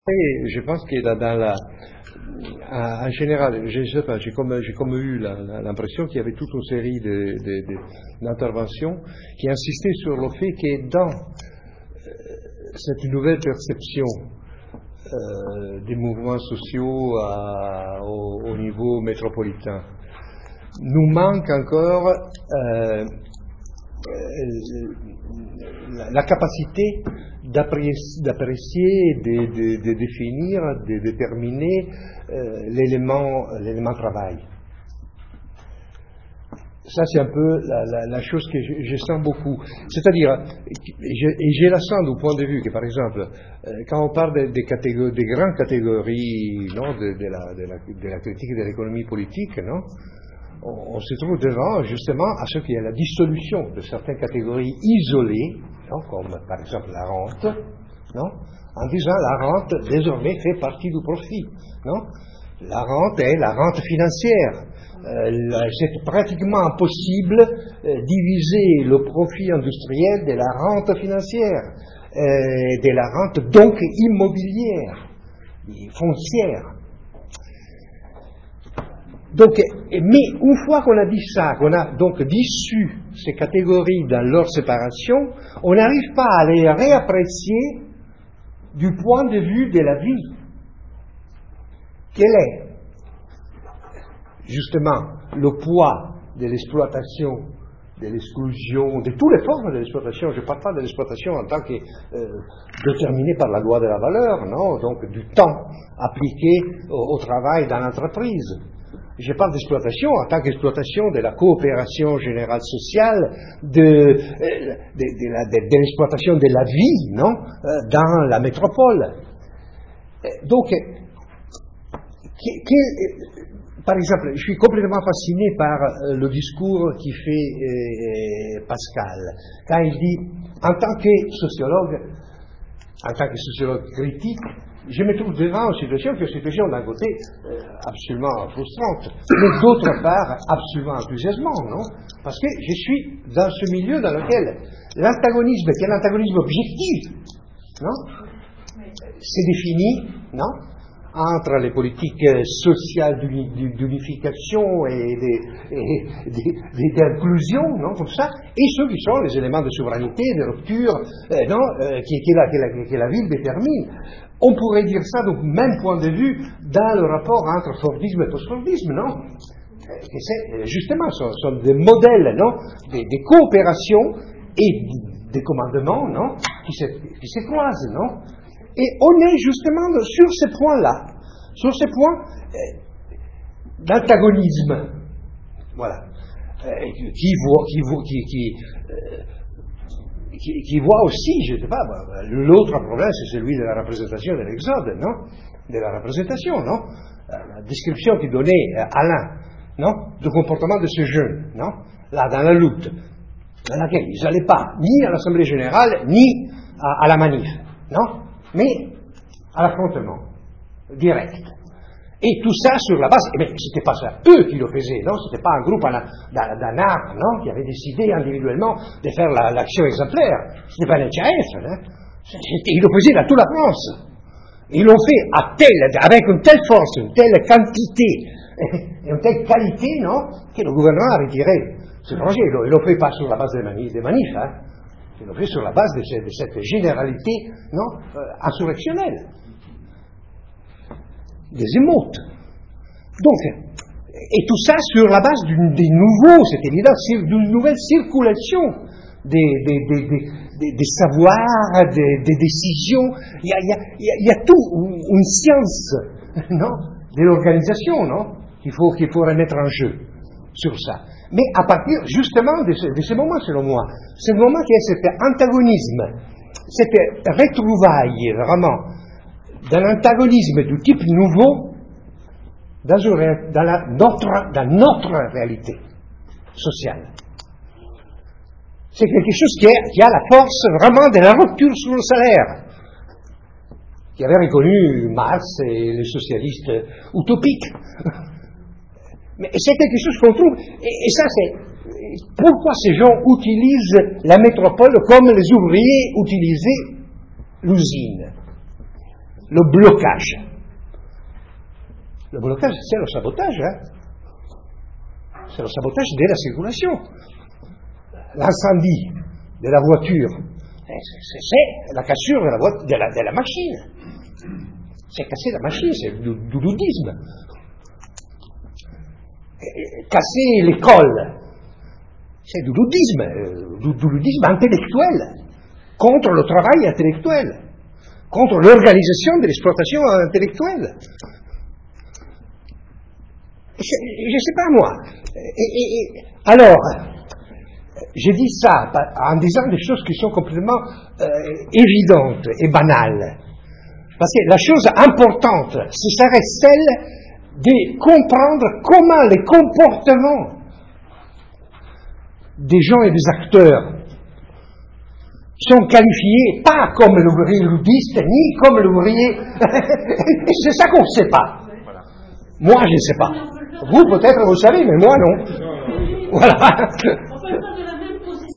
Et je pense que en général, je sais pas, j'ai comme eu l'impression qu'il y avait toute une série d'interventions qui insistaient sur le fait que dans cette nouvelle perception des mouvements sociaux au niveau métropolitain, nous manque encore la capacité d'apprécier, de définir, de déterminer l'élément travail. Ça, c'est un peu la chose que je sens beaucoup. C'est-à-dire, et je la sens du point de vue que, par exemple, quand on parle des grandes catégories, non, de la critique de l'économie politique, non, on se trouve devant, justement, à ce qu'il y a la dissolution de certaines catégories isolées, non, comme par exemple la rente, non, en disant la rente désormais fait partie du profit, non. La rente est la rente financière. C'est pratiquement impossible diviser le profit industriel de la rente financière, de la rente donc immobilière, foncière. Donc, mais une fois qu'on a dit ça, qu'on a donc dissous ces catégories dans leur séparation, on n'arrive pas à les réapprécier du point de vue de la vie. Quel est justement le poids de l'exploitation, de l'exclusion, de toutes les formes de l'exploitation? Je ne parle pas de l'exploitation en tant que déterminée par la loi de la valeur, non, donc du temps appliqué au travail dans l'entreprise. Je parle d'exploitation en tant qu'exploitation de la coopération générale sociale, de l'exploitation de la vie, non, dans la métropole. Donc, par exemple, je suis complètement fasciné par le discours qui fait Pascal, quand il dit, en tant que sociologue critique, je me trouve devant une situation qui est une situation d'un côté absolument frustrante, mais d'autre part absolument enthousiasmante, non? Parce que je suis dans ce milieu dans lequel l'antagonisme, qui est l'antagonisme objectif, non, c'est défini, non, entre les politiques sociales d'unification et d'inclusion, non, comme ça, et ceux qui sont les éléments de souveraineté, de rupture, non, que la ville détermine. On pourrait dire ça, donc, même point de vue, dans le rapport entre Fordisme et post-Fordisme, non? Que c'est, justement, sont des modèles, non? Des coopérations et des commandements, non? Qui se croisent, non? Et on est justement sur ces points-là, sur ces points d'antagonisme, voilà, qui voit aussi, je ne sais pas, l'autre problème, c'est celui de la représentation de l'exode, non? De la représentation, non? La description qui donnait Alain, non? Du comportement de ce jeune, non? Là, dans la lutte, dans laquelle ils n'allaient pas ni à l'Assemblée Générale, ni à la manif, non? Mais à l'affrontement direct. Et tout ça sur la base, mais c'était pas ça eux qui le faisaient, non? C'était pas un groupe d'un art, non? Qui avait décidé individuellement de faire l'action exemplaire. C'était pas un HAF, hein? Ils le faisaient dans toute la France. Ils l'ont fait avec une telle force, une telle quantité, et une telle qualité, non? Que le gouvernement a retiré ce projet. Ils l'ont fait pas sur la base des manifs, hein? Ils l'ont fait sur la base de cette généralité, non? Insurrectionnelle. Des émeutes. Donc, et tout ça sur la base des nouveaux, c'est évident, d'une nouvelle circulation des savoirs, des décisions. Il y a tout, une science, non, de l'organisation, non, qu'il faut remettre en jeu sur ça. Mais à partir justement de ce moment, selon moi, ce moment qui est cet antagonisme, cette retrouvaille vraiment d'un antagonisme du type nouveau dans notre réalité sociale. C'est quelque chose qui a la force vraiment de la rupture sur le salaire, qui avait reconnu Marx et les socialistes utopiques. Mais c'est quelque chose qu'on trouve, et ça c'est pourquoi ces gens utilisent la métropole comme les ouvriers utilisaient l'usine. le blocage. Le blocage, c'est le sabotage, hein. C'est le sabotage de la circulation. L'incendie de la voiture, c'est la cassure de la machine. C'est casser la machine, c'est du ludisme. Casser l'école, c'est du ludisme intellectuel, contre le travail intellectuel, contre l'organisation de l'exploitation intellectuelle. Je ne sais pas moi. Alors, je dis ça en disant des choses qui sont complètement évidentes et banales. Parce que la chose importante, ce serait celle de comprendre comment les comportements des gens et des acteurs sont qualifiés pas comme l'ouvrier ludiste, ni comme l'ouvrier... C'est ça qu'on ne sait pas. Moi, je ne sais pas. Vous, peut-être, vous savez, mais moi, non. Voilà.